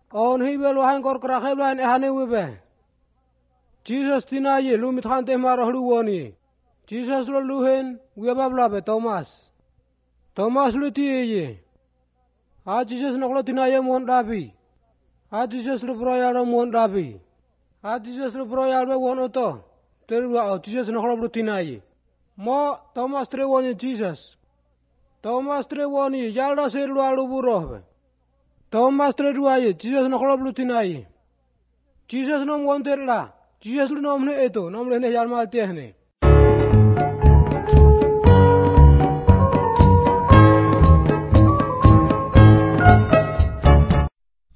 On hibe luhan kor krakhe luhan ehane webe. Jesus tina ye lumit khante maro luwoni. Jesus lo luhen weba blabe Thomas. Thomas lu tiye ye. A Jesus noklo tina ye mon dabi. A Jesus lu proyal mon dabi. A Jesus lu proyal be won oto. Terwa o Jesus noklo lu tina ye. Mo Thomas tre woni Jesus. Thomas tre woni yalda ser lu alu burohbe. Thomas tre duaye Jesus noklo lu tina ye. Jesus nom won terla. Jesus lu nom ne eto nom le ne yalmal tehne.